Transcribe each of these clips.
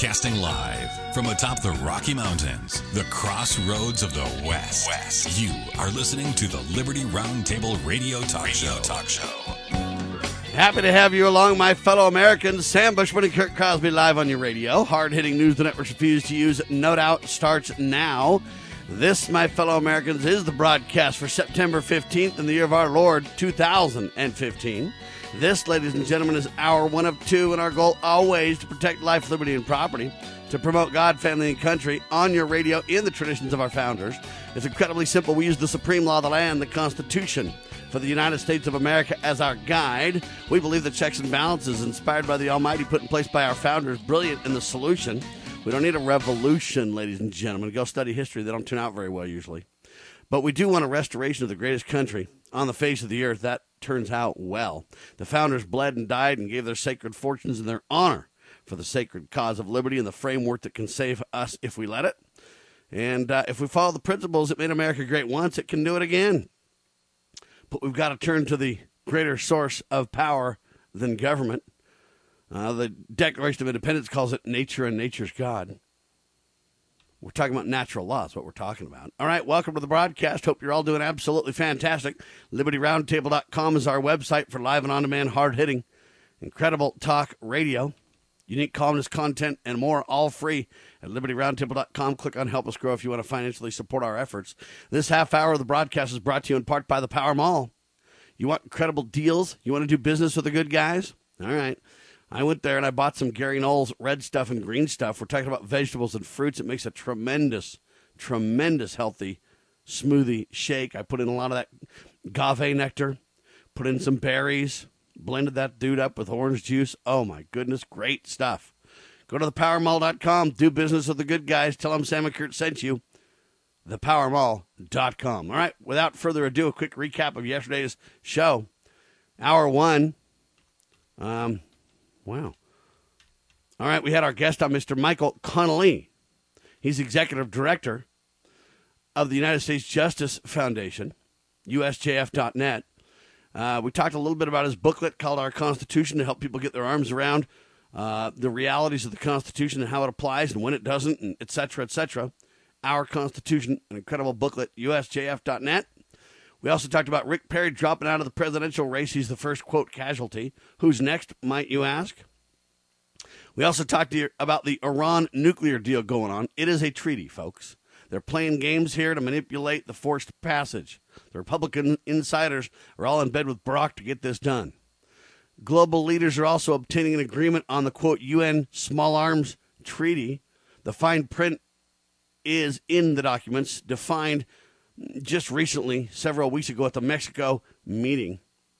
Broadcasting live from atop the Rocky Mountains, the crossroads of the West. You are listening to the Liberty Roundtable Radio Talk Show. Happy to have you along, my fellow Americans. Sam Bushman and Kirk Crosby live on your radio. Hard-hitting news the networks refuse to use, no doubt, starts now. This, my fellow Americans, is the broadcast for September 15th in the year of our Lord, 2015. This, ladies and gentlemen, is hour one of two, and our goal always to protect life, liberty, and property, to promote God, family, and country on your radio in the traditions of our founders. It's incredibly simple. We use the supreme law of the land, the Constitution, for the United States of America as our guide. We believe the checks and balances inspired by the Almighty put in place by our founders, brilliant in the solution. We don't need a revolution, ladies and gentlemen. Go study history. They don't turn out very well usually. But we do want a restoration of the greatest country on the face of the earth. That turns out well. The founders bled and died and gave their sacred fortunes in their honor for the sacred cause of liberty and the framework that can save us if we let it. And if we follow the principles that made America great once, it can do it again. But we've got to turn to the greater source of power than government. The Declaration of Independence calls it nature and nature's God. We're talking about natural law. That's what we're talking about. All right, welcome to the broadcast. Hope you're all doing absolutely fantastic. LibertyRoundtable.com is our website for live and on-demand, hard-hitting, incredible talk radio. Unique columnist content and more, all free at LibertyRoundtable.com. Click on Help Us Grow if you want to financially support our efforts. This half hour of the broadcast is brought to you in part by the Power Mall. You want incredible deals? You want to do business with the good guys? All right. I went there and I bought some Gary Knowles red stuff and green stuff. We're talking about vegetables and fruits. It makes a tremendous, tremendous healthy smoothie shake. I put in a lot of that agave nectar, put in some berries, blended that dude up with orange juice. Oh, my goodness, great stuff. Go to thepowermall.com. Do business with the good guys. Tell them Sam and Kurt sent you. Thepowermall.com. All right, without further ado, a quick recap of yesterday's show. Hour one. Wow. All right, we had our guest on, Mr. Michael Connolly. He's executive director of the United States Justice Foundation, usjf.net. We talked a little bit about his booklet called Our Constitution to help people get their arms around the realities of the Constitution and how it applies and when it doesn't, and et cetera, et cetera. Our Constitution, an incredible booklet, usjf.net. We also talked about Rick Perry dropping out of the presidential race. He's the first, quote, casualty. Who's next, might you ask? We also talked about the Iran nuclear deal going on. It is a treaty, folks. They're playing games here to manipulate the forced passage. The Republican insiders are all in bed with Barack to get this done. Global leaders are also obtaining an agreement on the, quote, UN small arms treaty. The fine print is in the documents, defined just recently, several weeks ago at the Mexico meeting.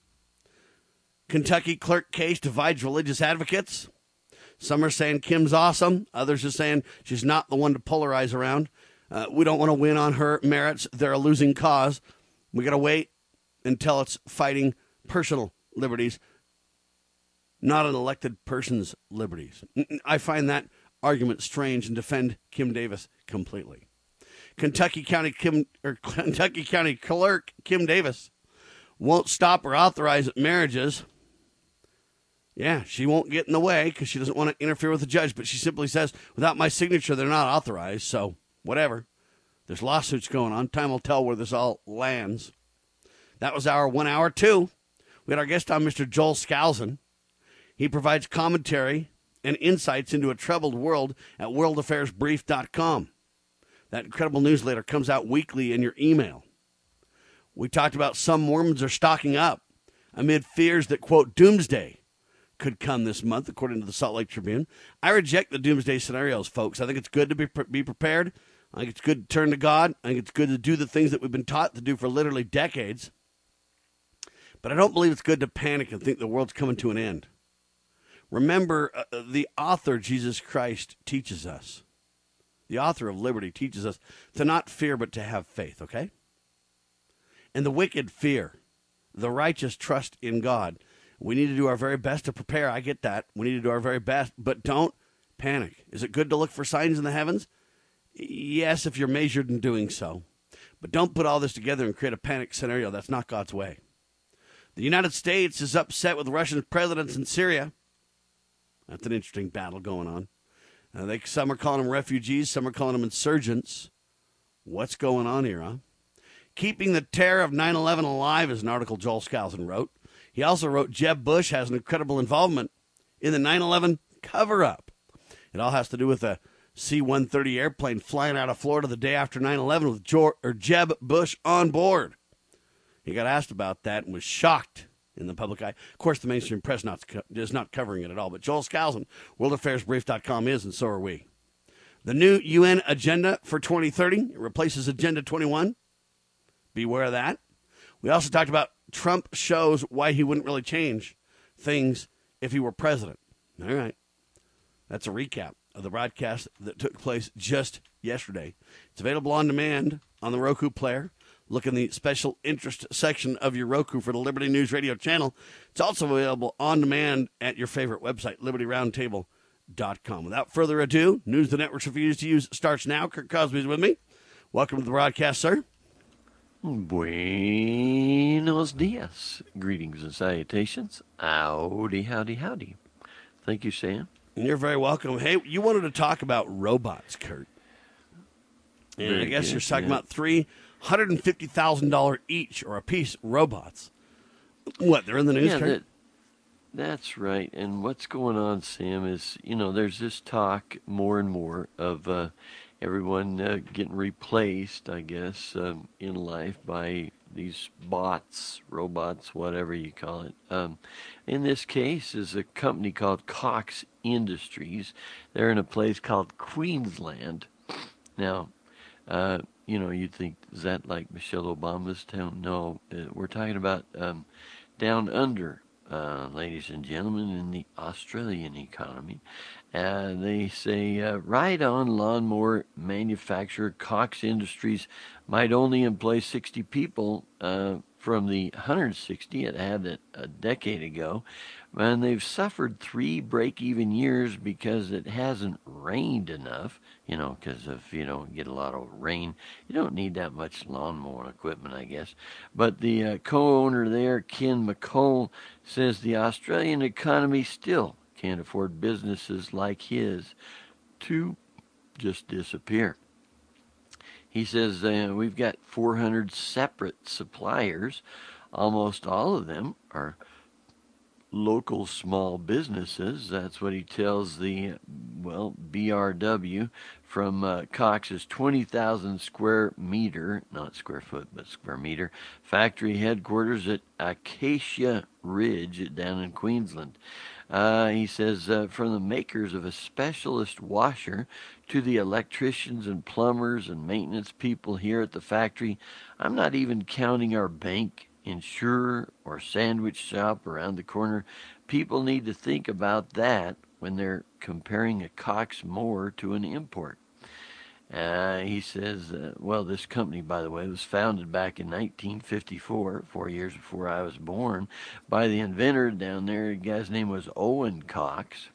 Kentucky clerk case divides religious advocates. Some are saying Kim's awesome. Others are saying she's not the one to polarize around. We don't want to win on her merits. They're a losing cause. We got to wait until it's fighting personal liberties, not an elected person's liberties. I find that argument strange and defend Kim Davis completely. Kentucky County Clerk Kim Davis won't stop or authorize marriages. Yeah, she won't get in the way because she doesn't want to interfere with the judge, but she simply says, without my signature, they're not authorized, so whatever. There's lawsuits going on. Time will tell where this all lands. That was our 1 hour 2. We had our guest on, Mr. Joel Skousen. He provides commentary and insights into a troubled world at worldaffairsbrief.com. That incredible newsletter comes out weekly in your email. We talked about some Mormons are stocking up amid fears that, quote, doomsday could come this month, according to the Salt Lake Tribune. I reject the doomsday scenarios, folks. I think it's good to be prepared. I think it's good to turn to God. I think it's good to do the things that we've been taught to do for literally decades. But I don't believe it's good to panic and think the world's coming to an end. Remember, the author, Jesus Christ, teaches us. The author of liberty teaches us to not fear, but to have faith, okay? And the wicked fear. The righteous trust in God. We need to do our very best to prepare. I get that. We need to do our very best, but don't panic. Is it good to look for signs in the heavens? Yes, if you're measured in doing so. But don't put all this together and create a panic scenario. That's not God's way. The United States is upset with Russian presidents in Syria. That's an interesting battle going on. Some are calling them refugees, some are calling them insurgents. What's going on here, huh? Keeping the terror of 9/11 alive is an article Joel Skousen wrote. He also wrote Jeb Bush has an incredible involvement in the 9/11 cover-up. It all has to do with a C-130 airplane flying out of Florida the day after 9/11 with Jeb Bush on board. He got asked about that and was shocked in the public eye. Of course, the mainstream press is not covering it at all, but Joel Skousen, worldaffairsbrief.com is, and so are we. The new UN agenda for 2030 replaces Agenda 21. Beware of that. We also talked about Trump shows why he wouldn't really change things if he were president. All right. That's a recap of the broadcast that took place just yesterday. It's available on demand on the Roku player. Look in the special interest section of your Roku for the Liberty News Radio channel. It's also available on demand at your favorite website, libertyroundtable.com. Without further ado, news the networks refuse to use starts now. Kurt Cosby's with me. Welcome to the broadcast, sir. Buenos dias. Greetings and salutations. Howdy, howdy, howdy. Thank you, Sam. You're very welcome. Hey, you wanted to talk about robots, Kurt. And Very I guess good, you're talking yeah. about $350,000 each or a piece robots. What, they're in the news, Yeah, Kurt? that's right. And what's going on, Sam, is, there's this talk more and more of everyone getting replaced, I guess, in life by these bots, robots, whatever you call it. In this case is a company called Cox Industries. They're in a place called Queensland. Now, you'd think, is that like Michelle Obama's town? No, we're talking about down under, ladies and gentlemen, in the Australian economy. They say, ride-on lawnmower manufacturer Cox Industries might only employ 60 people from the 160 it had a decade ago. And they've suffered 3 break-even years because it hasn't rained enough. Because if you don't get a lot of rain, you don't need that much lawnmower equipment, I guess. But the co-owner there, Ken McCall, says the Australian economy still can't afford businesses like his to just disappear. He says we've got 400 separate suppliers. Almost all of them are local small businesses. That's what he tells the, BRW from Cox's 20,000 square meter, not square foot, but square meter, factory headquarters at Acacia Ridge down in Queensland. He says, from the makers of a specialist washer to the electricians and plumbers and maintenance people here at the factory, I'm not even counting our bank, insurer, or sandwich shop around the corner. People need to think about that when they're comparing a Cox mower to an import. He says, this company, by the way, was founded back in 1954, 4 years before I was born, by the inventor down there. The guy's name was Owen Cox.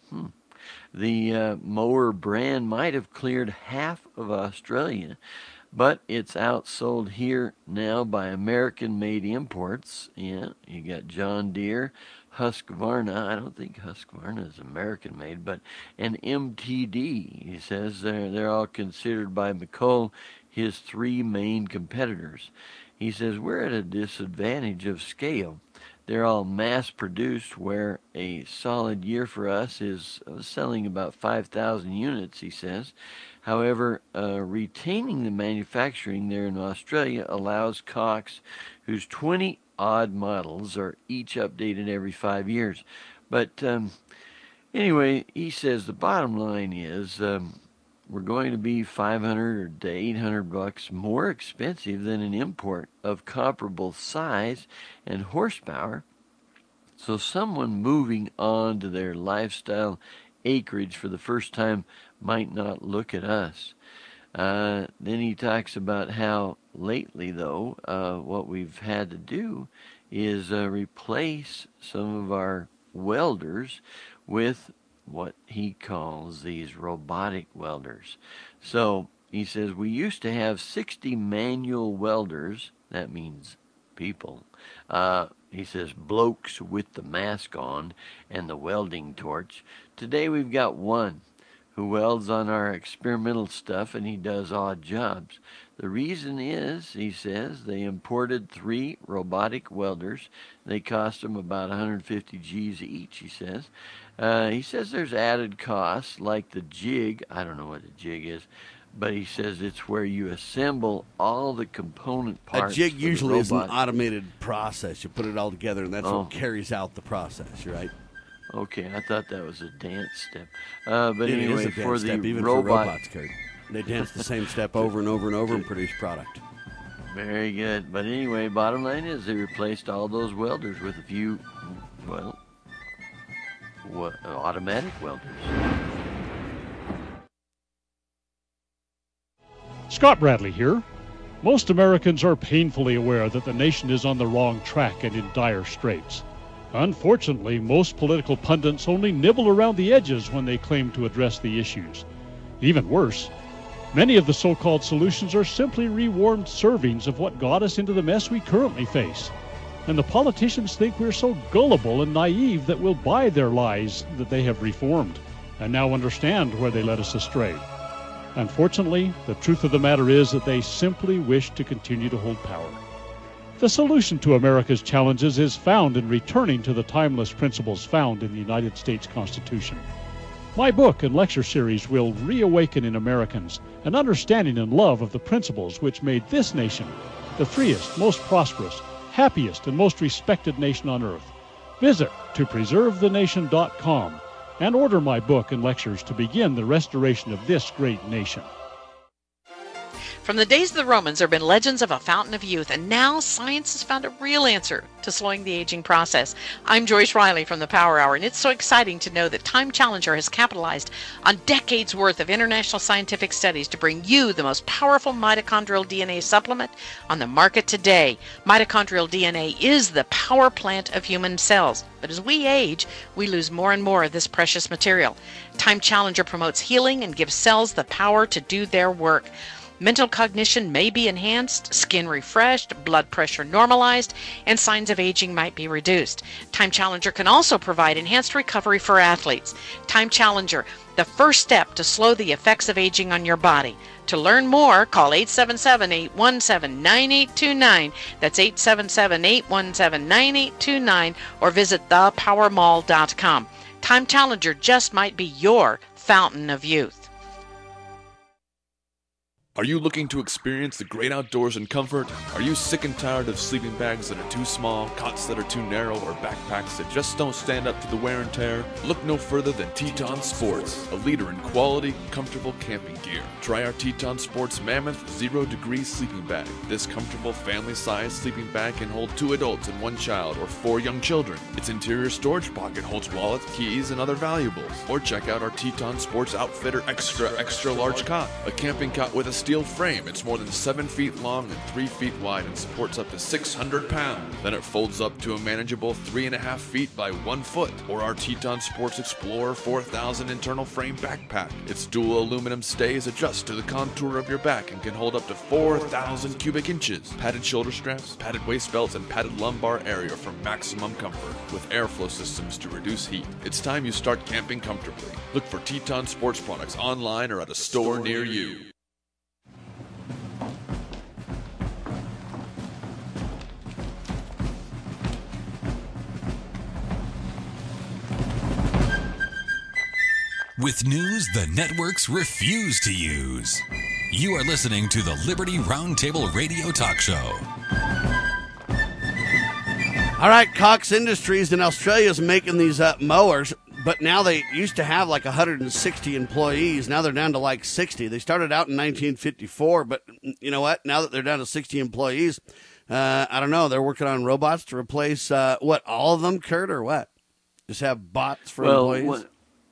The mower brand might have cleared half of Australia, but it's outsold here now by American-made imports. Yeah, you got John Deere, Husqvarna. I don't think Husqvarna is American-made, but an MTD. He says they're all considered by McCall his 3 main competitors. He says we're at a disadvantage of scale. They're all mass-produced, where a solid year for us is selling about 5,000 units, he says. However, retaining the manufacturing there in Australia allows Cox, whose 20-odd models are each updated every 5 years. But anyway, he says the bottom line is we're going to be $500 to $800 more expensive than an import of comparable size and horsepower. So someone moving on to their lifestyle acreage for the first time might not look at us. Then he talks about how lately, though, what we've had to do is replace some of our welders with what he calls these robotic welders. So he says we used to have 60 manual welders. That means people. He says blokes with the mask on and the welding torch. Today we've got one who welds on our experimental stuff, and he does odd jobs. The reason is, he says, they imported 3 robotic welders. They cost them about 150 G's each, he says. He says there's added costs like the jig. I don't know what a jig is, but he says it's where you assemble all the component parts. A jig for usually the is an robot. automated process. You put it all together, and that's what carries out the process, right? Okay, I thought that was a dance step. But It anyway, is a dance for the step, even for robots, Kurt. They dance the same step over and over and over and produce product. Very good. But anyway, bottom line is they replaced all those welders with a few, automatic welders. Scott Bradley here. Most Americans are painfully aware that the nation is on the wrong track and in dire straits. Unfortunately, most political pundits only nibble around the edges when they claim to address the issues. Even worse, many of the so-called solutions are simply rewarmed servings of what got us into the mess we currently face. And the politicians think we're so gullible and naive that we'll buy their lies that they have reformed and now understand where they led us astray. Unfortunately, the truth of the matter is that they simply wish to continue to hold power. The solution to America's challenges is found in returning to the timeless principles found in the United States Constitution. My book and lecture series will reawaken in Americans an understanding and love of the principles which made this nation the freest, most prosperous, happiest, and most respected nation on earth. Visit topreservethenation.com and order my book and lectures to begin the restoration of this great nation. From the days of the Romans, there have been legends of a fountain of youth, and now science has found a real answer to slowing the aging process. I'm Joyce Riley from the Power Hour, and it's so exciting to know that Time Challenger has capitalized on decades worth of international scientific studies to bring you the most powerful mitochondrial DNA supplement on the market today. Mitochondrial DNA is the power plant of human cells, but as we age, we lose more and more of this precious material. Time Challenger promotes healing and gives cells the power to do their work. Mental cognition may be enhanced, skin refreshed, blood pressure normalized, and signs of aging might be reduced. Time Challenger can also provide enhanced recovery for athletes. Time Challenger, the first step to slow the effects of aging on your body. To learn more, call 877-817-9829. That's 877-817-9829, or visit thepowermall.com. Time Challenger just might be your fountain of youth. Are you looking to experience the great outdoors in comfort? Are you sick and tired of sleeping bags that are too small, cots that are too narrow, or backpacks that just don't stand up to the wear and tear? Look no further than Teton Sports, a leader in quality, comfortable camping gear. Try our Teton Sports Mammoth 0 Degree sleeping bag. This comfortable family-sized sleeping bag can hold 2 adults and 1 child, or 4 young children. Its interior storage pocket holds wallets, keys, and other valuables. Or check out our Teton Sports Outfitter Extra Large Cot, a camping cot with a steel frame. It's more than 7 feet long and 3 feet wide and supports up to 600 pounds. Then it folds up to a manageable 3.5 feet by 1 foot. Or our Teton Sports Explorer 4000 internal frame backpack. Its dual aluminum stays adjust to the contour of your back and can hold up to 4,000 cubic inches. Padded shoulder straps, padded waist belts, and padded lumbar area for maximum comfort, with airflow systems to reduce heat. It's time you start camping comfortably. Look for Teton Sports products online or at a store near you. With news the networks refuse to use. You are listening to the Liberty Roundtable Radio Talk Show. All right, Cox Industries in Australia is making these mowers, but now they used to have like 160 employees. Now they're down to like 60. They started out in 1954, but you know what? Now that they're down to 60 employees, I don't know. They're working on robots to replace, all of them, Kurt, or what? Just have bots for employees?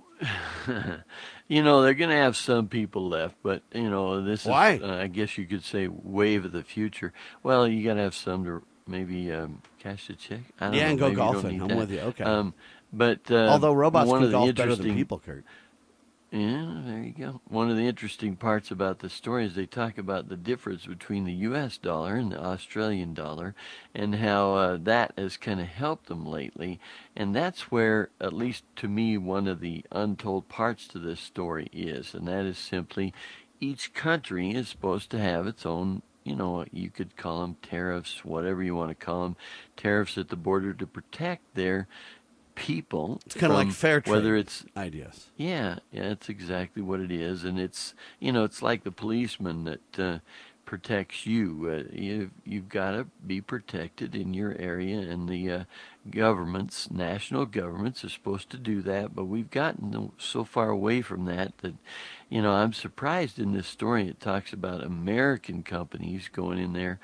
You know, they're going to have some people left, but, you know, this Why? is, I guess you could say, wave of the future. Well, you got to have some to maybe cash the check. I don't know. And go Maybe you don't golfing. need I'm that. with you. Okay. But Although robots one can of the golf better than interesting- people, Kurt. Yeah, there you go. One of the interesting parts about the story is they talk about the difference between the U.S. dollar and the Australian dollar and how that has kind of helped them lately. And that's where, at least to me, one of the untold parts to this story is. And that is simply each country is supposed to have its own, you could call them tariffs, whatever you want to call them, tariffs at the border to protect their people. It's kind of like fair trade whether it's ideas. yeah, it's exactly what it is, and it's like the policeman that protects you. You've got to be protected in your area, and the national governments are supposed to do that. But we've gotten so far away from that I'm surprised in this story. It talks about American companies going in there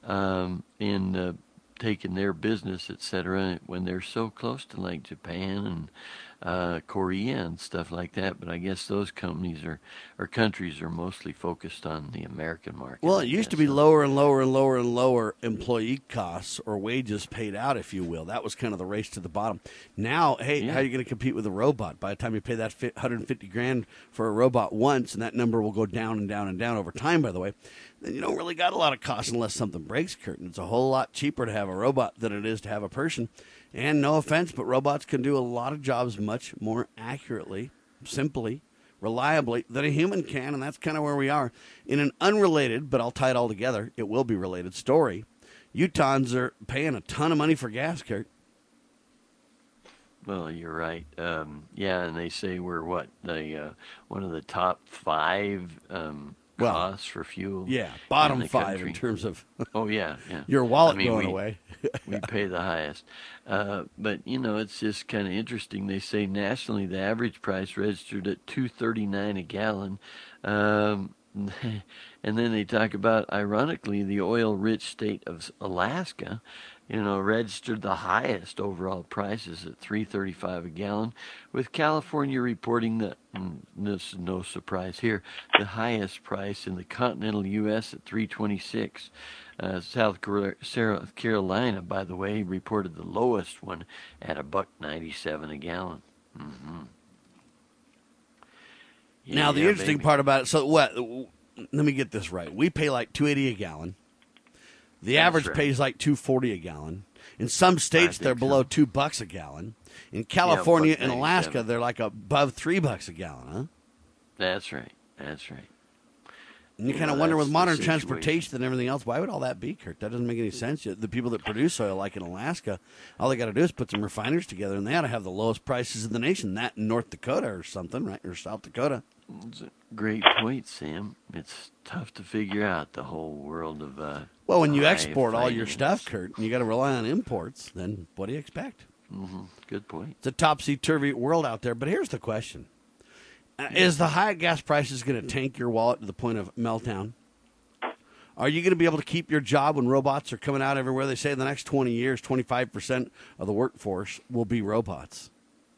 and taking their business, etc., when they're so close to like Japan and Korea and stuff like that. But I guess those companies or countries are mostly focused on the American market. Well, it used to be lower and lower and lower and lower employee costs or wages paid out, if you will. That was kind of the race to the bottom. Now, hey, how are you going to compete with a robot? By the time you pay that $150,000 for a robot once, and that number will go down and down and down over time, by the way, then you don't really got a lot of cost unless something breaks, Curtin. It's a whole lot cheaper to have a robot than it is to have a person. And no offense, but robots can do a lot of jobs much more accurately, simply, reliably than a human can, and that's kind of where we are. In an unrelated, but I'll tie it all together, it will be related story, Utahns are paying a ton of money for gas, Kurt. Well, you're right. Yeah, and they say we're one of the top 5 costs for fuel. Yeah, bottom in 5 country. in terms of oh yeah. your wallet going away. We pay the highest. But it's just kind of interesting. They say nationally the average price registered at $2.39 a gallon. And then they talk about, ironically, the oil-rich state of Alaska, registered the highest overall prices at $3.35 a gallon, with California reporting this is no surprise here, the highest price in the continental U.S. at $3.26. South Carolina, by the way, reported the lowest one at $1.97 a gallon. Mm-hmm. Yeah, now, the interesting part about it, so what? Let me get this right. We pay like $2.80 a gallon. The average pays like $2.40 a gallon. In some states, they're below $2 a gallon. In California and Alaska, they're like above $3 a gallon, huh? That's right. And you kind of wonder, with modern transportation and everything else, why would all that be, Kurt? That doesn't make any sense. The people that produce oil, like in Alaska, all they got to do is put some refiners together, and they ought to have the lowest prices in the nation. That in North Dakota or something, right? Or South Dakota. It's a great point, Sam. It's tough to figure out the whole world of well, when you export all your stuff, Kurt, and you got to rely on imports, then what do you expect? Mm-hmm. Good point. It's a topsy-turvy world out there, but here's the question. Is the high gas prices going to tank your wallet to the point of meltdown? Are you going to be able to keep your job when robots are coming out everywhere? They say in the next 20 years, 25% of the workforce will be robots.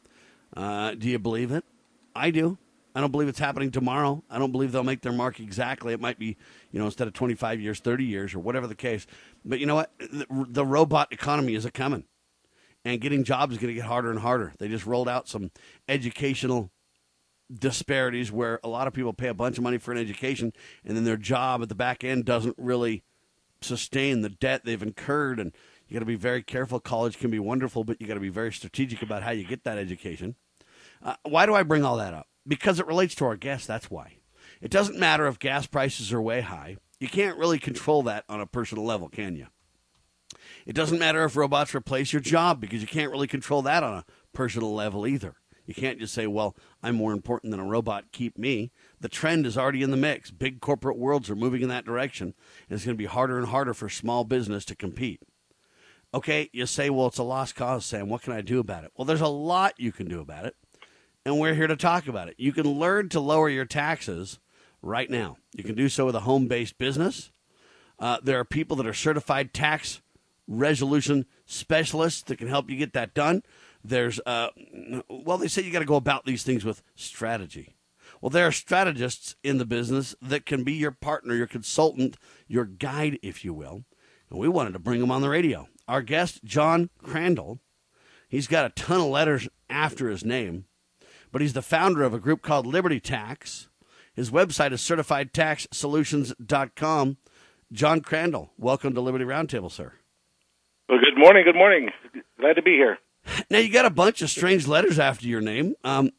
Do you believe it? I do. I don't believe it's happening tomorrow. I don't believe they'll make their mark exactly. It might be, instead of 25 years, 30 years, or whatever the case. But you know what? The robot economy is a-coming. And getting jobs is going to get harder and harder. They just rolled out some educational disparities where a lot of people pay a bunch of money for an education, and then their job at the back end doesn't really sustain the debt they've incurred. And you got to be very careful. College can be wonderful, but you got to be very strategic about how you get that education. Why do I bring all that up? Because it relates to our guest, that's why. It doesn't matter if gas prices are way high. You can't really control that on a personal level, can you? It doesn't matter if robots replace your job, because you can't really control that on a personal level either. You can't just say, well, I'm more important than a robot, keep me. The trend is already in the mix. Big corporate worlds are moving in that direction, and it's going to be harder and harder for small business to compete. Okay, you say, well, it's a lost cause, Sam. What can I do about it? Well, there's a lot you can do about it, and we're here to talk about it. You can learn to lower your taxes right now. You can do so with a home-based business. There are people that are certified tax resolution specialists that can help you get that done. There's, they say you got to go about these things with strategy. Well, there are strategists in the business that can be your partner, your consultant, your guide, if you will. And we wanted to bring him on the radio. Our guest, John Crandall, he's got a ton of letters after his name, but he's the founder of a group called Liberty Tax. His website is certifiedtaxsolutions.com. John Crandall, welcome to Liberty Roundtable, sir. Well, good morning. Good morning. Glad to be here. Now, you got a bunch of strange letters after your name.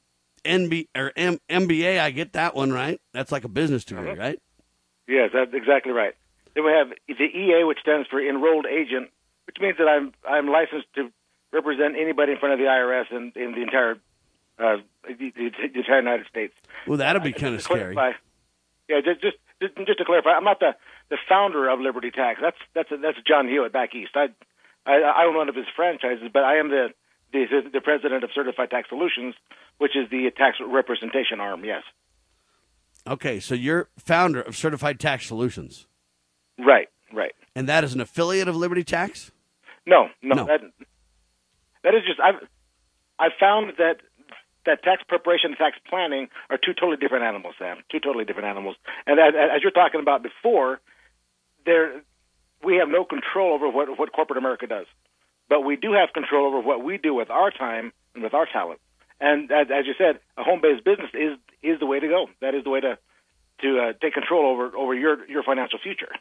MBA, I get that one right. That's like a business degree, right? Yes, that's exactly right. Then we have the EA, which stands for Enrolled Agent, which means that I'm licensed to represent anybody in front of the IRS in the entire the entire United States. Well, that'd be kind of scary. Yeah, just to clarify, I'm not the founder of Liberty Tax. That's John Hewitt back east. I own one of his franchises, but I am the president of Certified Tax Solutions, which is the tax representation arm. Yes. Okay, so you're founder of Certified Tax Solutions. Right. And that is an affiliate of Liberty Tax? No. That is just I've found that tax preparation and tax planning are two totally different animals, Sam. Two totally different animals. And as you're talking about before, we have no control over what corporate America does. But we do have control over what we do with our time and with our talent. And as you said, a home-based business is the way to go. That is the way to take control over your financial future.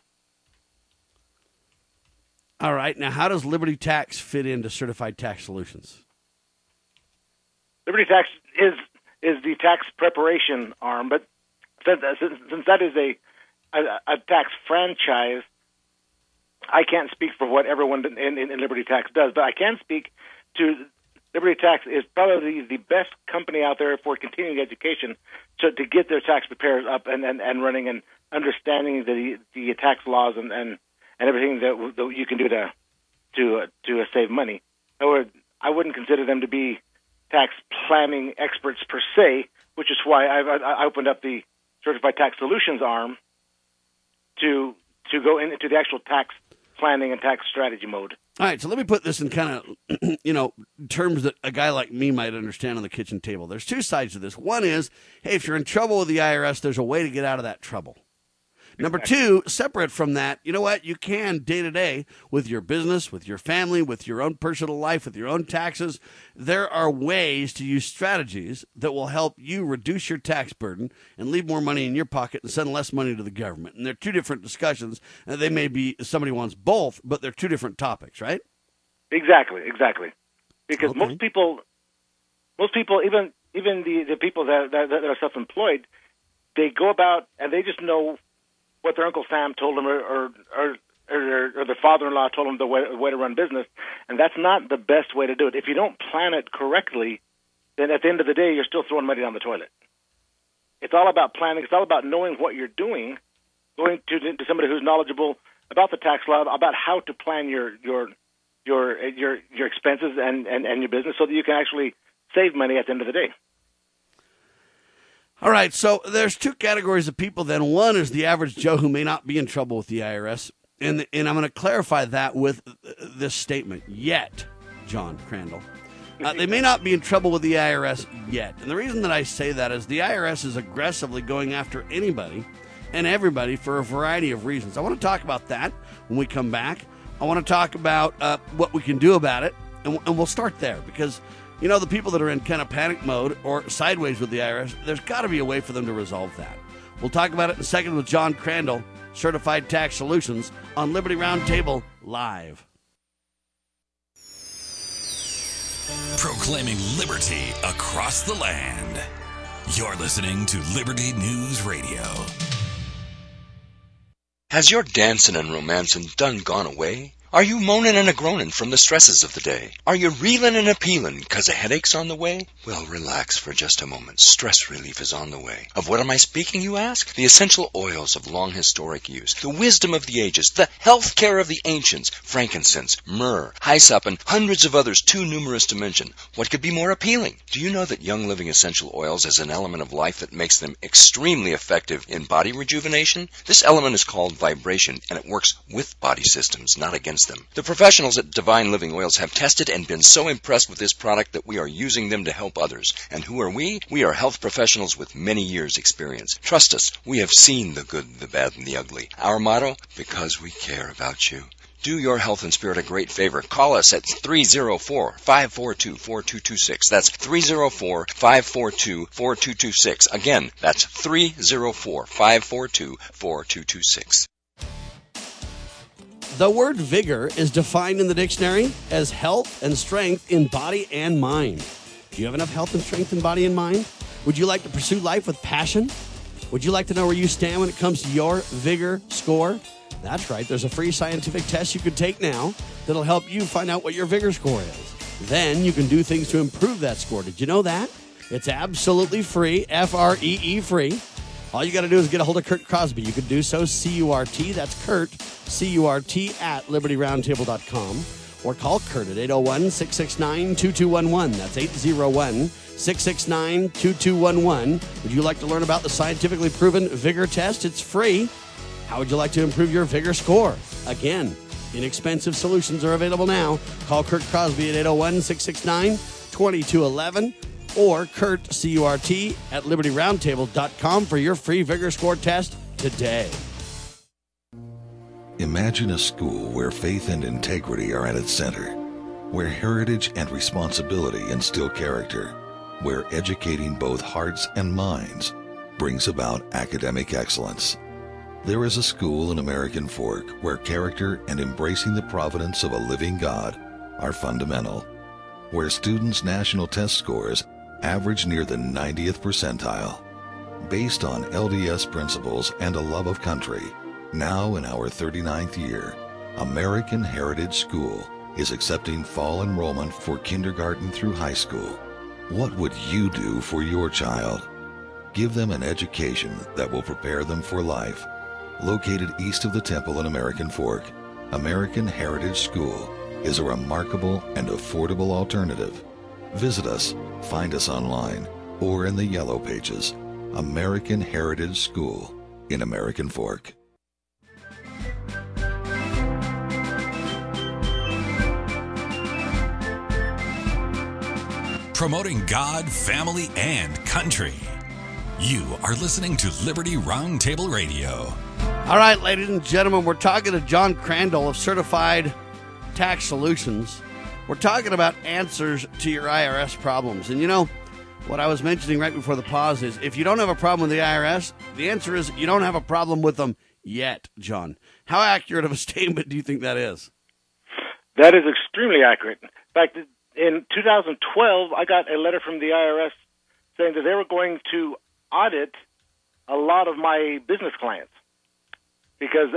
All right. Now, how does Liberty Tax fit into Certified Tax Solutions? Liberty Tax is the tax preparation arm, but since that is a tax franchise, I can't speak for what everyone in Liberty Tax does, but I can speak to Liberty Tax is probably the best company out there for continuing education to get their tax preparers up and running and understanding the tax laws and everything that you can do to save money. I wouldn't consider them to be tax planning experts per se, which is why I opened up the Certified Tax Solutions arm to go into the actual tax planning and tax strategy mode. All right, so let me put this in kind of, terms that a guy like me might understand on the kitchen table. There's two sides to this. One is, hey, if you're in trouble with the IRS, there's a way to get out of that trouble. Number two, separate from that, you know what? You can day to day with your business, with your family, with your own personal life, with your own taxes. There are ways to use strategies that will help you reduce your tax burden and leave more money in your pocket and send less money to the government. And they're two different discussions. They may be somebody wants both, but they're two different topics, right? Exactly. Because Okay. most people, even the people that are self-employed, they go about and they just know what their Uncle Sam told them or their father-in-law told them the way to run business, and that's not the best way to do it. If you don't plan it correctly, then at the end of the day, you're still throwing money down the toilet. It's all about planning. It's all about knowing what you're doing, going to somebody who's knowledgeable about the tax law, about how to plan your expenses and your business so that you can actually save money at the end of the day. All right, so there's two categories of people then. One is the average Joe who may not be in trouble with the IRS, and I'm going to clarify that with this statement. Yet, John Crandall. They may not be in trouble with the IRS yet. And the reason that I say that is the IRS is aggressively going after anybody and everybody for a variety of reasons. I want to talk about that when we come back. I want to talk about what we can do about it, and we'll start there because the people that are in kind of panic mode or sideways with the IRS, there's got to be a way for them to resolve that. We'll talk about it in a second with John Crandall, Certified Tax Solutions, on Liberty Roundtable Live. Proclaiming liberty across the land. You're listening to Liberty News Radio. Has your dancing and romancing done gone away? Are you moaning and a-groaning from the stresses of the day? Are you reeling and a-peeling 'cause a headache's on the way? Well, relax for just a moment. Stress relief is on the way. Of what am I speaking, you ask? The essential oils of long historic use, the wisdom of the ages, the health care of the ancients, frankincense, myrrh, hyssop, and hundreds of others too numerous to mention. What could be more appealing? Do you know that Young Living Essential Oils is an element of life that makes them extremely effective in body rejuvenation? This element is called vibration, and it works with body systems, not against them. The professionals at Divine Living Oils have tested and been so impressed with this product that we are using them to help others. And who are we? We are health professionals with many years' experience. Trust us, we have seen the good, the bad, and the ugly. Our motto? Because we care about you. Do your health and spirit a great favor. Call us at 304-542-4226. That's 304-542-4226. Again, that's 304-542-4226. The word vigor is defined in the dictionary as health and strength in body and mind. Do you have enough health and strength in body and mind? Would you like to pursue life with passion? Would you like to know where you stand when it comes to your vigor score? That's right. There's a free scientific test you can take now that'll help you find out what your vigor score is. Then you can do things to improve that score. Did you know that? It's absolutely free, Free free. All you got to do is get a hold of Kurt Crosby. You can do so, C-U-R-T, that's Kurt, C-U-R-T, at LibertyRoundtable.com. Or call Kurt at 801-669-2211. That's 801-669-2211. Would you like to learn about the scientifically proven vigor test? It's free. How would you like to improve your vigor score? Again, inexpensive solutions are available now. Call Kurt Crosby at 801-669-2211. Or Kurt, C-U-R-T, at LibertyRoundtable.com for your free vigor score test today. Imagine a school where faith and integrity are at its center, where heritage and responsibility instill character, where educating both hearts and minds brings about academic excellence. There is a school in American Fork where character and embracing the providence of a living God are fundamental, where students' national test scores average near the 90th percentile. Based on LDS principles and a love of country, now in our 39th year, American Heritage School is accepting fall enrollment for kindergarten through high school. What would you do for your child? Give them an education that will prepare them for life. Located east of the temple in American Fork, American Heritage School is a remarkable and affordable alternative. Visit us, find us online, or in the Yellow Pages. American Heritage School in American Fork. Promoting God, family, and country. You are listening to Liberty Roundtable Radio. All right, ladies and gentlemen, we're talking to John Crandall of Certified Tax Solutions. We're talking about answers to your IRS problems. And you know, what I was mentioning right before the pause is if you don't have a problem with the IRS, the answer is you don't have a problem with them yet, John. How accurate of a statement do you think that is? That is extremely accurate. In fact, in 2012, I got a letter from the IRS saying that they were going to audit a lot of my business clients because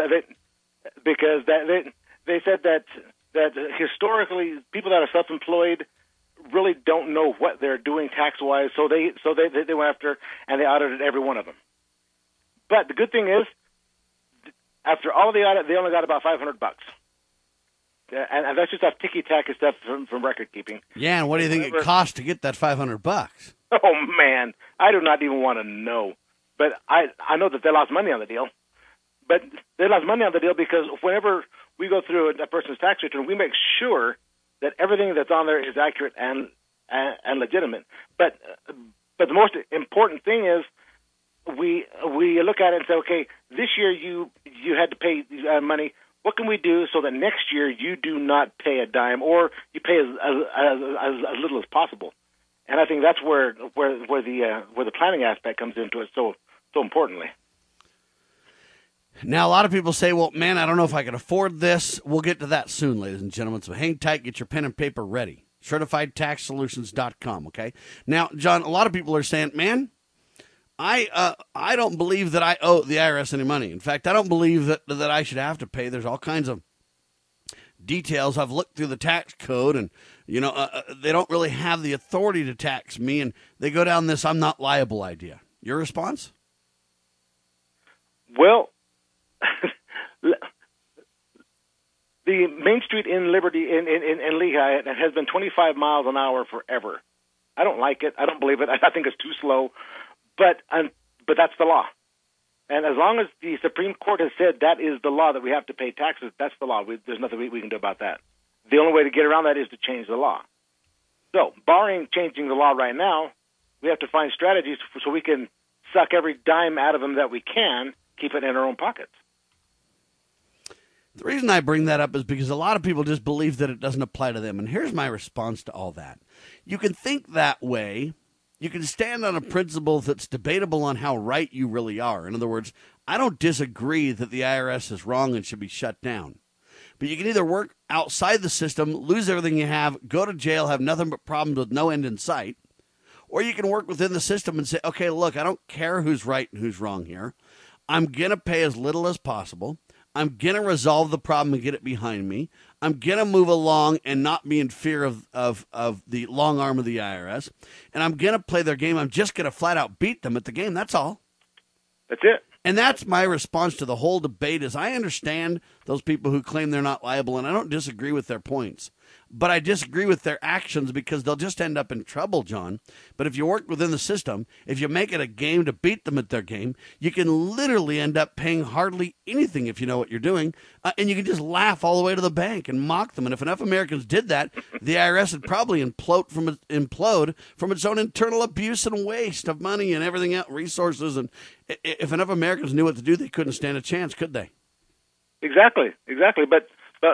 they said that historically people that are self-employed really don't know what they're doing tax-wise, so they went after and they audited every one of them. But the good thing is, after all the audit, they only got about $500. And that's just off ticky-tacky stuff from record keeping. Yeah, and what do you think it costs to get that $500? Oh, man, I do not even want to know. But I know that they lost money on the deal. But they lost money on the deal because whenever we go through a person's tax return, we make sure that everything that's on there is accurate and legitimate. But the most important thing is we look at it and say, okay, this year you had to pay money. What can we do so that next year you do not pay a dime, or you pay as little as possible? And I think that's where the planning aspect comes into it so importantly. Now, a lot of people say, well, man, I don't know if I can afford this. We'll get to that soon, ladies and gentlemen. So hang tight, get your pen and paper ready. CertifiedTaxSolutions.com, okay? Now, John, a lot of people are saying, man, I don't believe that I owe the IRS any money. In fact, I don't believe that I should have to pay. There's all kinds of details. I've looked through the tax code, and they don't really have the authority to tax me, and they go down this "I'm not liable" idea. Your response? Well, the Main Street in Liberty in Lehigh has been 25 miles an hour forever. I don't like it. I don't believe it. I think it's too slow. But that's the law. And as long as the Supreme Court has said that is the law, that we have to pay taxes, that's the law. There's nothing we can do about that. The only way to get around that is to change the law. So, barring changing the law right now, we have to find strategies so we can suck every dime out of them that we can, keep it in our own pockets. The reason I bring that up is because a lot of people just believe that it doesn't apply to them. And here's my response to all that. You can think that way. You can stand on a principle that's debatable on how right you really are. In other words, I don't disagree that the IRS is wrong and should be shut down. But you can either work outside the system, lose everything you have, go to jail, have nothing but problems with no end in sight. Or you can work within the system and say, okay, look, I don't care who's right and who's wrong here. I'm going to pay as little as possible. I'm going to resolve the problem and get it behind me. I'm going to move along and not be in fear of the long arm of the IRS. And I'm going to play their game. I'm just going to flat out beat them at the game. That's all. That's it. And that's my response to the whole debate is I understand those people who claim they're not liable, and I don't disagree with their points. But I disagree with their actions because they'll just end up in trouble, John. But if you work within the system, if you make it a game to beat them at their game, you can literally end up paying hardly anything if you know what you're doing. And you can just laugh all the way to the bank and mock them. And if enough Americans did that, the IRS would probably implode from its own internal abuse and waste of money and everything else, resources. And if enough Americans knew what to do, they couldn't stand a chance, could they? Exactly. But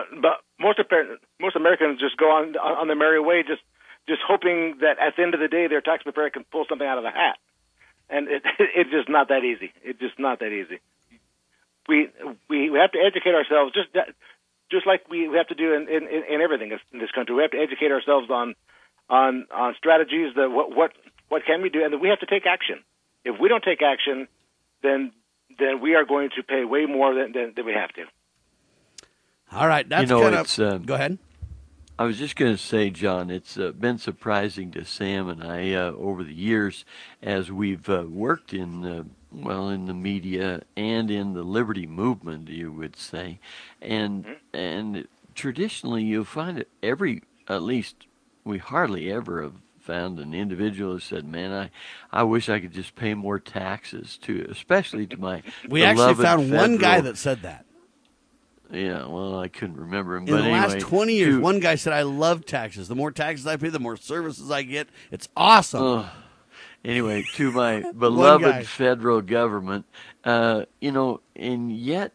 most Americans just go on their merry way, just hoping that at the end of the day their tax preparer can pull something out of the hat, and it's just not that easy. It's just not that easy. We have to educate ourselves, just like we have to do in everything in this country. We have to educate ourselves on strategies that what can we do, and then we have to take action. If we don't take action, then we are going to pay way more than we have to. All right, that's go ahead. I was just going to say, John, it's been surprising to Sam and I over the years as we've worked in the media and in the liberty movement, you would say, and traditionally you'll find it at least we hardly ever have found an individual who said, "Man, I wish I could just pay more taxes especially to my." We actually found one guy that said that. Yeah, well, I couldn't remember him. In the last 20 years, one guy said, I love taxes. The more taxes I pay, the more services I get. It's awesome. Anyway, to my beloved federal government, and yet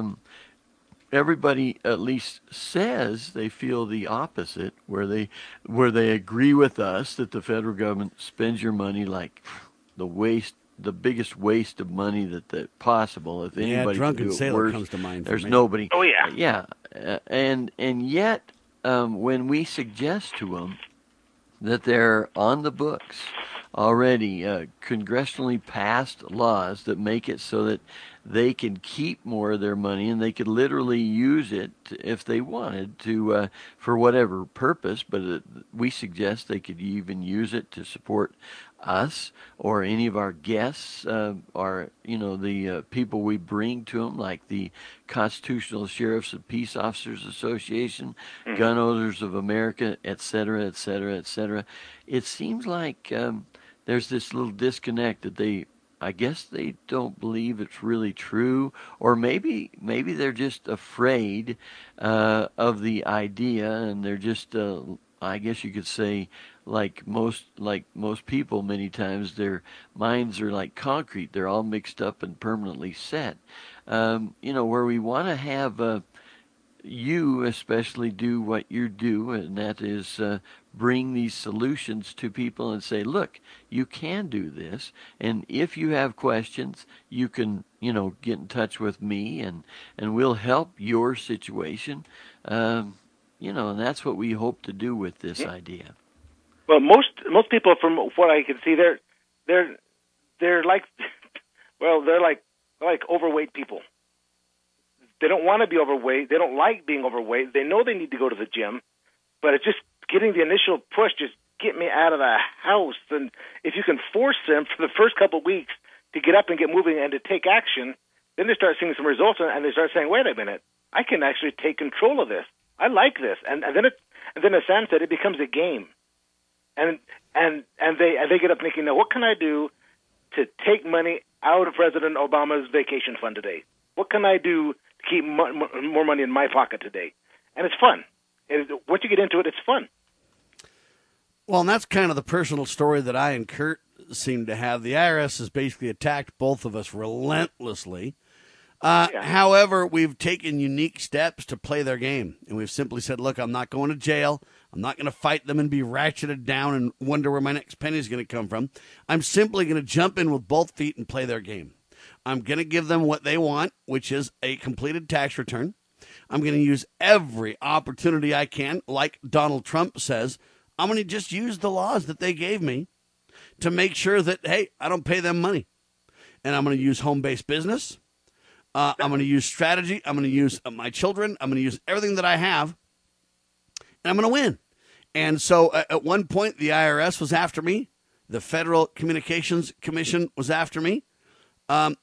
everybody at least says they feel the opposite, where they agree with us that the federal government spends your money like the biggest waste of money that possible. If anybody Drunken can do it Sailor worse, comes to mind. There's nobody. Oh yeah, yeah, and yet when we suggest to them that they're on the books already, congressionally passed laws that make it so that they can keep more of their money and they could literally use it if they wanted to for whatever purpose, but we suggest they could even use it to support us or any of our guests or the people we bring to them, like the Constitutional Sheriffs and Peace Officers Association, Gun Owners of America, et cetera, et cetera, et cetera. It seems like there's this little disconnect that I guess they don't believe it's really true, or maybe they're just afraid of the idea, and they're just I guess you could say like most people, many times their minds are like concrete. They're all mixed up and permanently set. Where we want to have you especially do what you do, and that is bring these solutions to people and say, look, you can do this, and if you have questions, you can get in touch with me, and we'll help your situation. And that's what we hope to do with this idea. Well, most people, from what I can see, they're like overweight people. They don't want to be overweight. They don't like being overweight. They know they need to go to the gym, but it's just getting the initial push. Just get me out of the house. And if you can force them for the first couple of weeks to get up and get moving and to take action, then they start seeing some results, and they start saying, "Wait a minute, I can actually take control of this. I like this." And then as Sam said, it becomes a game. And they get up thinking, now what can I do to take money out of President Obama's vacation fund today? What can I do to keep more money in my pocket today? And it's fun. And once you get into it, it's fun. Well, and that's kind of the personal story that I and Kurt seem to have. The IRS has basically attacked both of us relentlessly. However, we've taken unique steps to play their game. And we've simply said, look, I'm not going to jail. I'm not going to fight them and be ratcheted down and wonder where my next penny is going to come from. I'm simply going to jump in with both feet and play their game. I'm going to give them what they want, which is a completed tax return. I'm going to use every opportunity I can. Like Donald Trump says, I'm going to just use the laws that they gave me to make sure that, hey, I don't pay them money. And I'm going to use home-based business. I'm going to use strategy. I'm going to use my children. I'm going to use everything that I have. And I'm going to win. And so at one point, the IRS was after me. The Federal Communications Commission was after me. At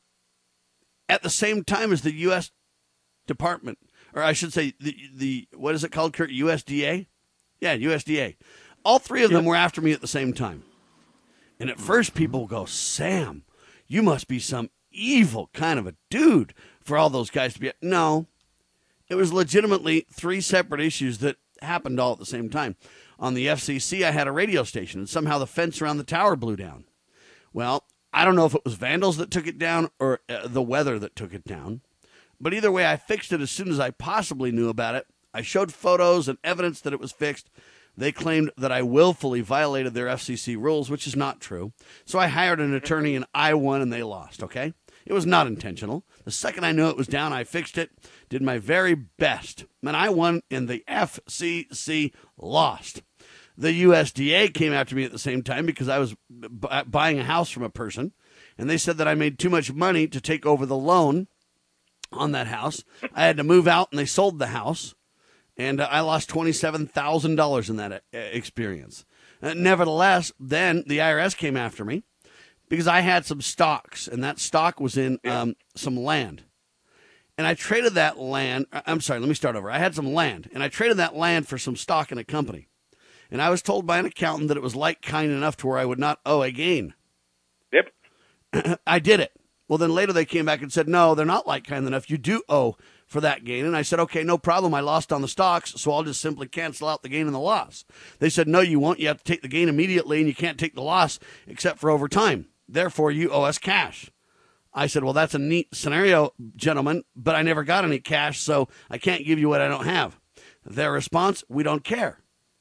the same time as the U.S. Department, or I should say the what is it called, Kurt? USDA? Yeah, USDA. All three of them were after me at the same time. And at first people go, Sam, you must be some evil kind of a dude for all those guys to be. No, it was legitimately three separate issues that happened all at the same time. On the FCC, I had a radio station, and somehow the fence around the tower blew down. Well, I don't know if it was vandals that took it down or the weather that took it down. But either way, I fixed it as soon as I possibly knew about it. I showed photos and evidence that it was fixed. They claimed that I willfully violated their FCC rules, which is not true. So I hired an attorney, and I won, and they lost, okay? It was not intentional. The second I knew it was down, I fixed it, did my very best. And I won, and the FCC lost. The USDA came after me at the same time because I was buying a house from a person, and they said that I made too much money to take over the loan on that house. I had to move out, and they sold the house, and I lost $27,000 in that experience. Nevertheless, then the IRS came after me because I had some stocks, and that stock was in some land. And I traded that land. I'm sorry, let me start over. I had some land, and I traded that land for some stock in a company. And I was told by an accountant that it was like-kind enough to where I would not owe a gain. Yep. I did it. Well, then later they came back and said, no, they're not like-kind enough. You do owe for that gain. And I said, okay, no problem. I lost on the stocks, so I'll just simply cancel out the gain and the loss. They said, no, you won't. You have to take the gain immediately, and you can't take the loss except for over time. Therefore, you owe us cash. I said, well, that's a neat scenario, gentlemen, but I never got any cash, so I can't give you what I don't have. Their response, we don't care.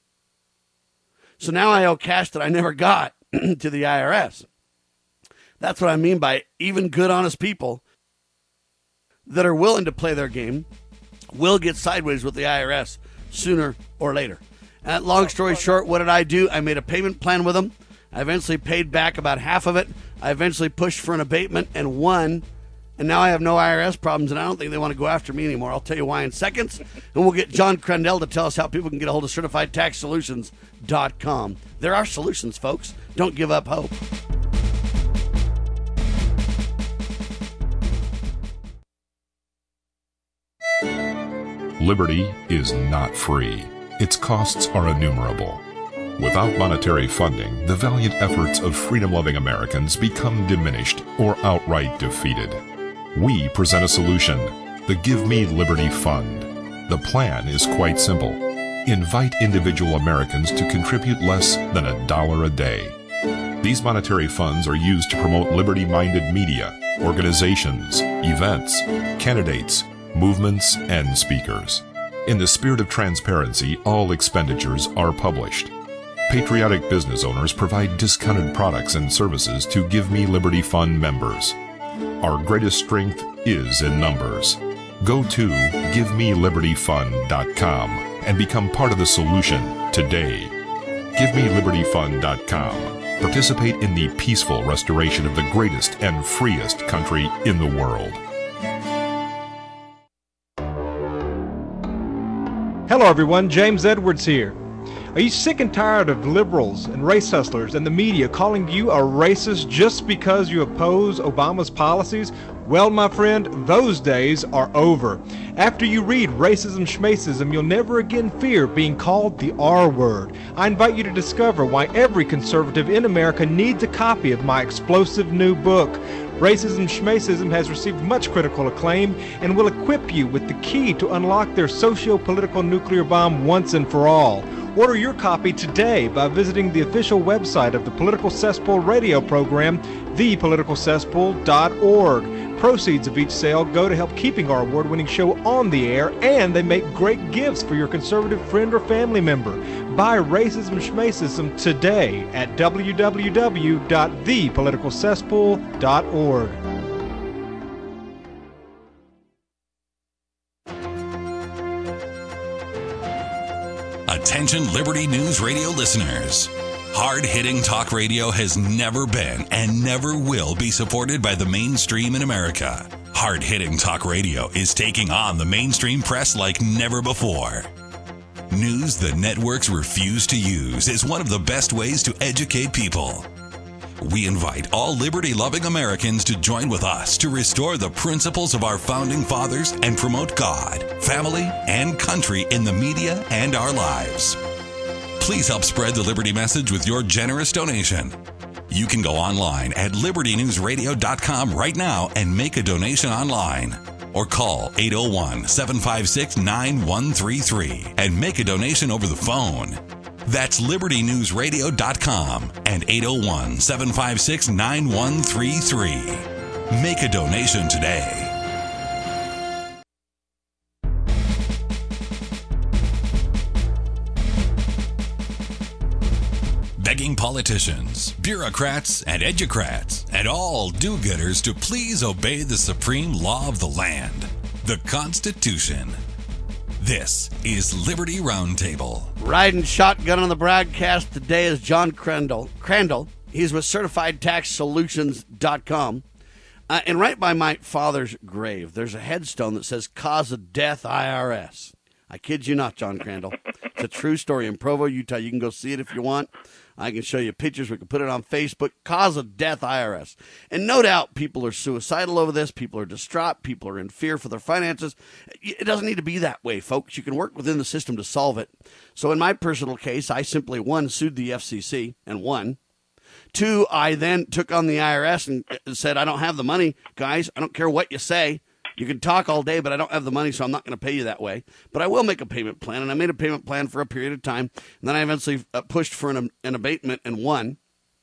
So now I owe cash that I never got to the IRS. That's what I mean by even good, honest people that are willing to play their game will get sideways with the IRS sooner or later. And long story short, what did I do? I made a payment plan with them. I eventually paid back about half of it. I eventually pushed for an abatement and won. And now I have no IRS problems, and I don't think they want to go after me anymore. I'll tell you why in seconds. And we'll get John Crandell to tell us how people can get a hold of CertifiedTaxSolutions.com. There are solutions, folks. Don't give up hope. Liberty is not free. Its costs are innumerable. Without monetary funding, the valiant efforts of freedom-loving Americans become diminished or outright defeated. We present a solution, the Give Me Liberty Fund. The plan is quite simple. Invite individual Americans to contribute less than $1 a day. These monetary funds are used to promote liberty-minded media, organizations, events, candidates, movements, and speakers. In the spirit of transparency, all expenditures are published. Patriotic business owners provide discounted products and services to Give Me Liberty Fund members. Our greatest strength is in numbers. Go to GiveMeLibertyFund.com and become part of the solution today. GiveMeLibertyFund.com. Participate in the peaceful restoration of the greatest and freest country in the world. Hello everyone, James Edwards here. Are you sick and tired of liberals and race hustlers and the media calling you a racist just because you oppose Obama's policies? Well, my friend, those days are over. After you read Racism Schmacism, you'll never again fear being called the R word. I invite you to discover why every conservative in America needs a copy of my explosive new book, Racism Schmacism has received much critical acclaim and will equip you with the key to unlock their socio-political nuclear bomb once and for all. Order your copy today by visiting the official website of the Political Cesspool radio program, thepoliticalcesspool.org. Proceeds of each sale go to help keeping our award-winning show on the air, and they make great gifts for your conservative friend or family member. Buy Racism Schmacism today at www.thepoliticalcesspool.org. Attention Liberty News Radio listeners. Hard-hitting talk radio has never been and never will be supported by the mainstream in America. Hard-hitting talk radio is taking on the mainstream press like never before. News the networks refuse to use is one of the best ways to educate people. We invite all liberty-loving Americans to join with us to restore the principles of our founding fathers and promote God, family, and country in the media and our lives. Please help spread the Liberty message with your generous donation. You can go online at libertynewsradio.com right now and make a donation online. Or call 801-756-9133 and make a donation over the phone. That's libertynewsradio.com and 801-756-9133. Make a donation today. Begging politicians, bureaucrats, and educrats, and all do-gooders to please obey the supreme law of the land, the Constitution. This is Liberty Roundtable. Riding shotgun on the broadcast today is John Crandall. He's with CertifiedTaxSolutions.com. And right by my father's grave, there's a headstone that says, Cause of Death IRS. I kid you not, John Crandall. It's a true story in Provo, Utah. You can go see it if you want. I can show you pictures. We can put it on Facebook. Cause of Death IRS. And no doubt people are suicidal over this. People are distraught. People are in fear for their finances. It doesn't need to be that way, folks. You can work within the system to solve it. So in my personal case, I simply, one, sued the FCC and won. Two, I then took on the IRS and said, I don't have the money, guys. I don't care what you say. You can talk all day, but I don't have the money, so I'm not going to pay you that way. But I will make a payment plan, and I made a payment plan for a period of time. And then I eventually pushed for an abatement and won.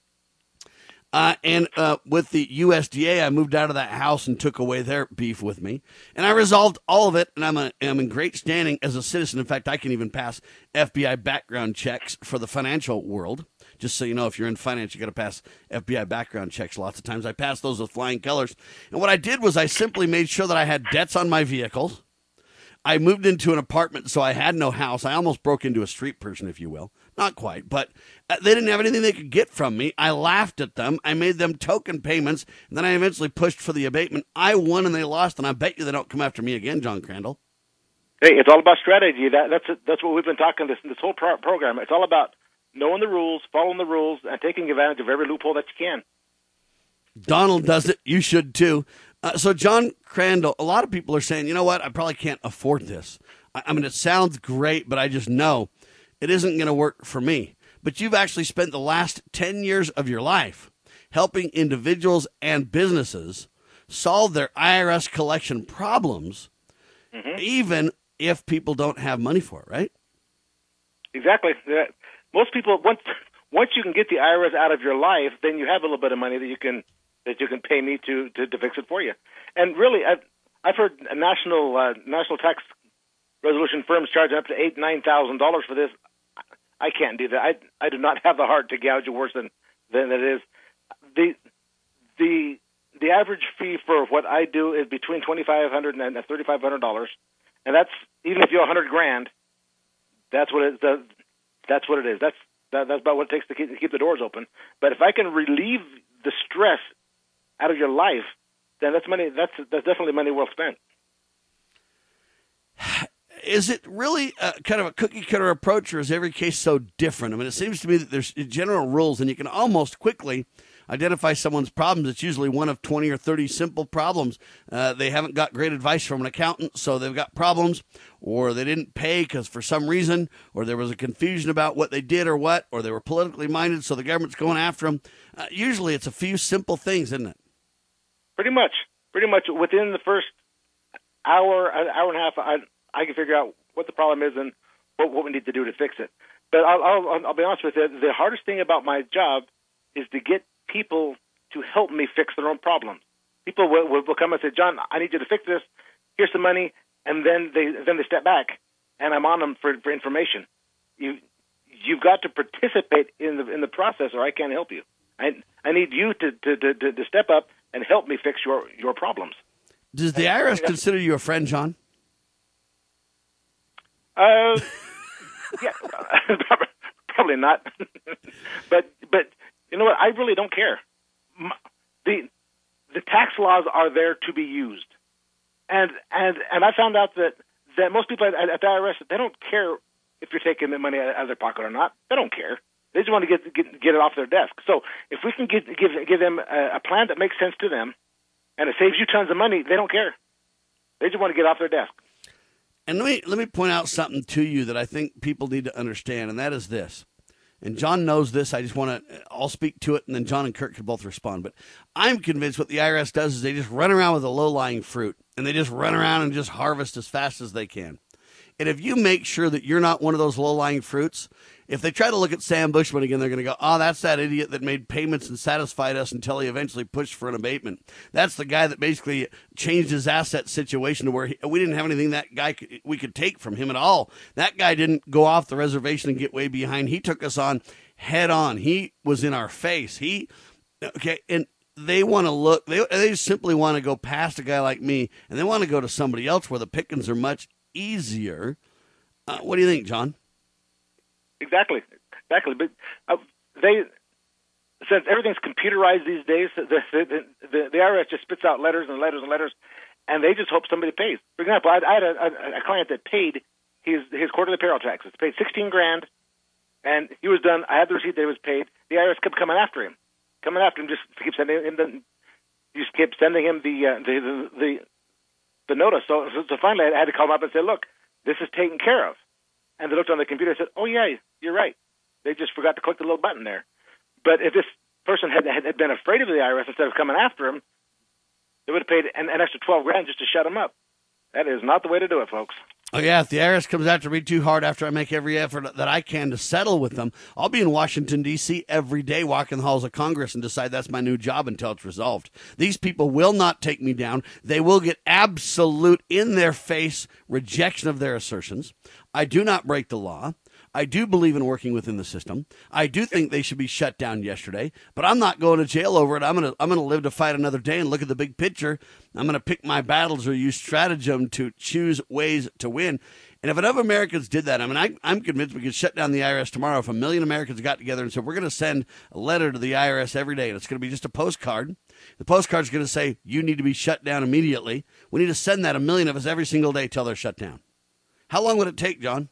And with the USDA, I moved out of that house and took away their beef with me. And I resolved all of it, and I'm in great standing as a citizen. In fact, I can even pass FBI background checks for the financial world. Just so you know, if you're in finance, you got to pass FBI background checks lots of times. I passed those with flying colors. And what I did was I simply made sure that I had debts on my vehicles. I moved into an apartment, so I had no house. I almost broke into a street person, if you will. Not quite, but they didn't have anything they could get from me. I laughed at them. I made them token payments, and then I eventually pushed for the abatement. I won and they lost, and I bet you they don't come after me again, John Crandall. Hey, it's all about strategy. That's what we've been talking this whole program. It's all about knowing the rules, following the rules, and taking advantage of every loophole that you can. Donald does it. You should, too. So, John Crandall, a lot of people are saying, you know what, I probably can't afford this. I mean, it sounds great, but I just know it isn't going to work for me. But you've actually spent the last 10 years of your life helping individuals and businesses solve their IRS collection problems, even if people don't have money for it, right? Exactly. Most people, once you can get the IRS out of your life, then you have a little bit of money that you can pay me to fix it for you. And really, I've heard national tax resolution firms charging up to $8,000-9,000 for this. I can't do that. I do not have the heart to gouge it worse than it is. The average fee for what I do is between $2,500 and $3,500, and that's even if you're $100,000. That's what it does. That's what it is. That's about what it takes to keep the doors open. But if I can relieve the stress out of your life, then that's money. That's definitely money well spent. Is it really kind of a cookie-cutter approach, or is every case so different? I mean, it seems to me that there's general rules, and you can almost quickly identify someone's problems. It's usually one of 20 or 30 simple problems. They haven't got great advice from an accountant, so they've got problems, or they didn't pay because for some reason, or there was a confusion about what they did or they were politically minded, so the government's going after them. Usually it's a few simple things, isn't it? Pretty much within the first hour and a half, I can figure out what the problem is and what we need to do to fix it. But I'll be honest with you, the hardest thing about my job is to get people to help me fix their own problems. People will come and say, John, I need you to fix this. Here's some money, and then they step back, and I'm on them for information. You've got to participate in the process, or I can't help you. I need you to step up and help me fix your problems. Does the IRS consider you a friend, John? Yeah, probably not. but you know what? I really don't care. The tax laws are there to be used, and I found out that most people at the IRS, they don't care if you're taking the money out of their pocket or not. They don't care. They just want to get it off their desk. So if we can give them a plan that makes sense to them, and it saves you tons of money, they don't care. They just want to get off their desk. And let me point out something to you that I think people need to understand, and that is this. And John knows this. I'll speak to it, and then John and Kurt can both respond. But I'm convinced what the IRS does is they just run around with a low-lying fruit, and they just run around and just harvest as fast as they can. And if you make sure that you're not one of those low-lying fruits, if they try to look at Sam Bushman again, they're going to go, oh, that's that idiot that made payments and satisfied us until he eventually pushed for an abatement. That's the guy that basically changed his asset situation to where we didn't have anything we could take from him at all. That guy didn't go off the reservation and get way behind. He took us on head on. He was in our face. And they want to look, they simply want to go past a guy like me, and they want to go to somebody else where the pickings are much easier. What do you think, John? Exactly. But since everything's computerized these days, the IRS just spits out letters and letters and letters, and they just hope somebody pays. For example, I had a client that paid his quarterly payroll taxes. Paid $16,000, and he was done. I had the receipt that he was paid. The IRS kept coming after him, just to keep sending him the notice. So finally, I had to call him up and say, look, this is taken care of. And they looked on the computer and said, oh, yeah, you're right. They just forgot to click the little button there. But if this person had been afraid of the IRS instead of coming after him, they would have paid an extra $12,000 just to shut him up. That is not the way to do it, folks. Oh, yeah, if the IRS comes after me too hard after I make every effort that I can to settle with them, I'll be in Washington, D.C. every day walking the halls of Congress and decide that's my new job until it's resolved. These people will not take me down. They will get absolute in-their-face rejection of their assertions. I do not break the law. I do believe in working within the system. I do think they should be shut down yesterday, but I'm not going to jail over it. I'm gonna live to fight another day and look at the big picture. I'm going to pick my battles or use stratagem to choose ways to win. And if enough Americans did that, I'm convinced we could shut down the IRS tomorrow if 1 million Americans got together and said, we're going to send a letter to the IRS every day, and it's going to be just a postcard. The postcard's going to say, you need to be shut down immediately. We need to send that 1 million of us every single day till they're shut down. How long would it take, John?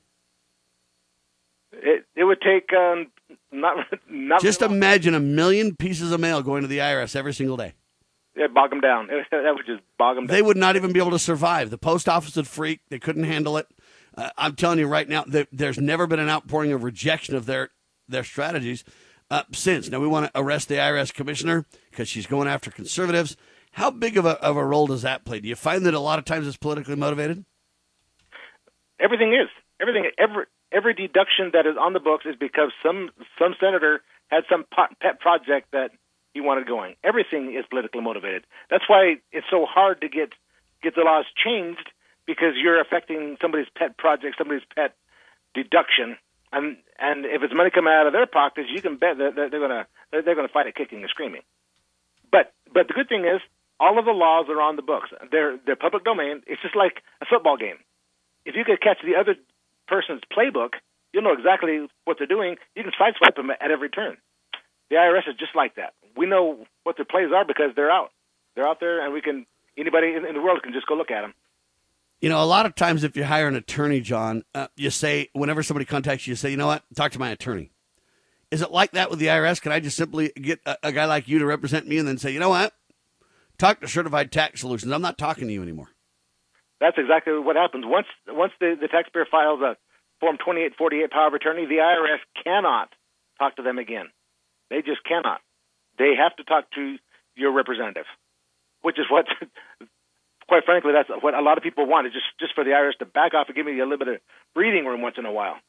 It would take not just imagine 1 million pieces of mail going to the IRS every single day. Yeah, bog them down. That would just bog them down. They would not even be able to survive. The post office would freak. They couldn't handle it. I'm telling you right now, there's never been an outpouring of rejection of their strategies since. Now, we want to arrest the IRS commissioner because she's going after conservatives. How big of a role does that play? Do you find that a lot of times it's politically motivated? Everything is. Every deduction that is on the books is because some senator had some pet project that he wanted going. Everything is politically motivated. That's why it's so hard to get the laws changed, because you're affecting somebody's pet project, somebody's pet deduction, and if it's money coming out of their pockets, you can bet that they're gonna fight it kicking and screaming. But the good thing is, all of the laws are on the books. They're public domain. It's just like a football game. If you could catch the other person's playbook, you'll know exactly what they're doing. You can sideswipe them at every turn. The IRS is just like that. We know what their plays are because they're out. They're out there, and anybody in the world can just go look at them. You know, a lot of times if you hire an attorney, John, you say, whenever somebody contacts you, you say, you know what, talk to my attorney. Is it like that with the IRS? Can I just simply get a guy like you to represent me and then say, you know what, talk to Certified Tax Solutions. I'm not talking to you anymore. That's exactly what happens. Once the taxpayer files a Form 2848 power of attorney, the IRS cannot talk to them again. They just cannot. They have to talk to your representative. which is what, quite frankly, that's what a lot of people want, is just for the IRS to back off and give me a little bit of breathing room once in a while.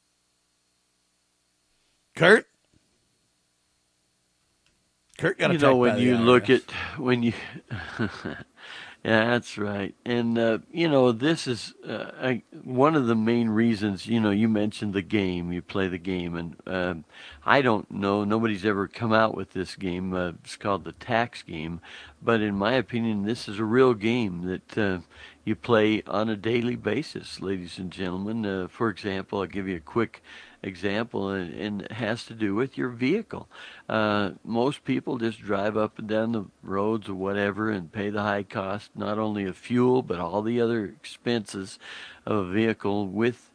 Kurt got attacked when by you the look IRS. at when you yeah, that's right. And this is one of the main reasons. You mentioned the game, you play the game, and I don't know, nobody's ever come out with this game. It's called the tax game, but in my opinion, this is a real game that you play on a daily basis, ladies and gentlemen. For example, I'll give you a quick example, and it has to do with your vehicle. Most people just drive up and down the roads or whatever and pay the high cost, not only of fuel, but all the other expenses of a vehicle. With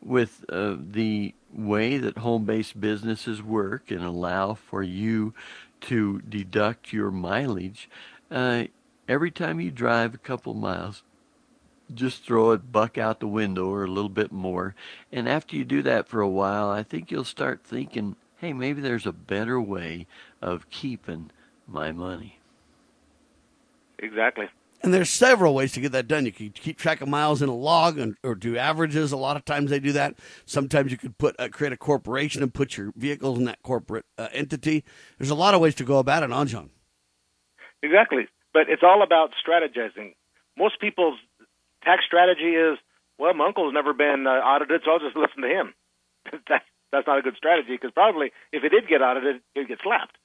the way that home-based businesses work and allow for you to deduct your mileage, every time you drive a couple miles, just throw a buck out the window or a little bit more. And after you do that for a while, I think you'll start thinking, hey, maybe there's a better way of keeping my money. Exactly. And there's several ways to get that done. You can keep track of miles in a log or do averages. A lot of times they do that. Sometimes you could create a corporation and put your vehicles in that corporate entity. There's a lot of ways to go about it, huh, John? Exactly. But it's all about strategizing. Most people's tax strategy is, well, my uncle's never been audited, so I'll just listen to him. That's not a good strategy, because probably if it did get audited, it would get slapped.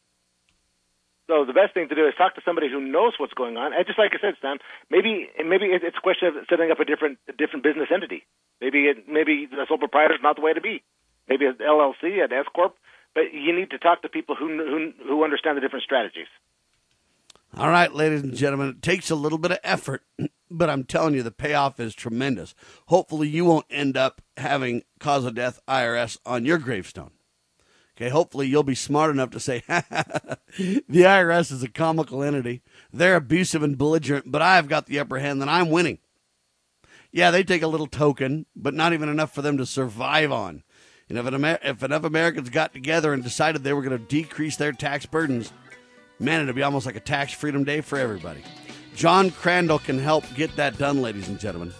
So the best thing to do is talk to somebody who knows what's going on. And just like I said, Stan, maybe it's a question of setting up a different business entity. Maybe the sole proprietor is not the way to be. Maybe an LLC, an S corp. But you need to talk to people who understand the different strategies. All right, ladies and gentlemen, it takes a little bit of effort, but I'm telling you, the payoff is tremendous. Hopefully you won't end up having cause of death IRS on your gravestone. Okay, hopefully you'll be smart enough to say, the IRS is a comical entity. They're abusive and belligerent, but I've got the upper hand, then I'm winning. Yeah, they take a little token, but not even enough for them to survive on. And if enough Americans got together and decided they were going to decrease their tax burdens, man, it'd be almost like a tax freedom day for everybody. John Crandall can help get that done, ladies and gentlemen.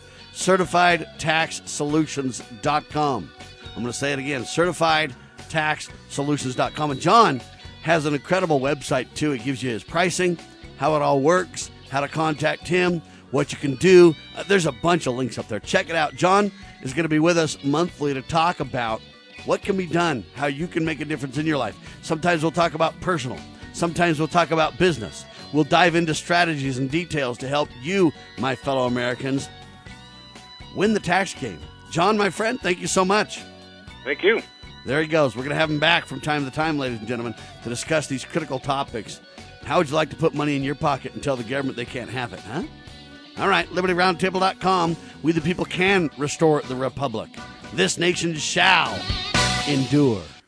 CertifiedTaxSolutions.com. I'm going to say it again, CertifiedTaxSolutions.com. And John has an incredible website, too. It gives you his pricing, how it all works, how to contact him, what you can do. There's a bunch of links up there. Check it out. John is going to be with us monthly to talk about what can be done, how you can make a difference in your life. Sometimes we'll talk about personal. Sometimes we'll talk about business. We'll dive into strategies and details to help you, my fellow Americans, win the tax game. John, my friend, thank you so much. Thank you. There he goes. We're going to have him back from time to time, ladies and gentlemen, to discuss these critical topics. How would you like to put money in your pocket and tell the government they can't have it, huh? All right, LibertyRoundtable.com. We the people can restore the republic. This nation shall endure.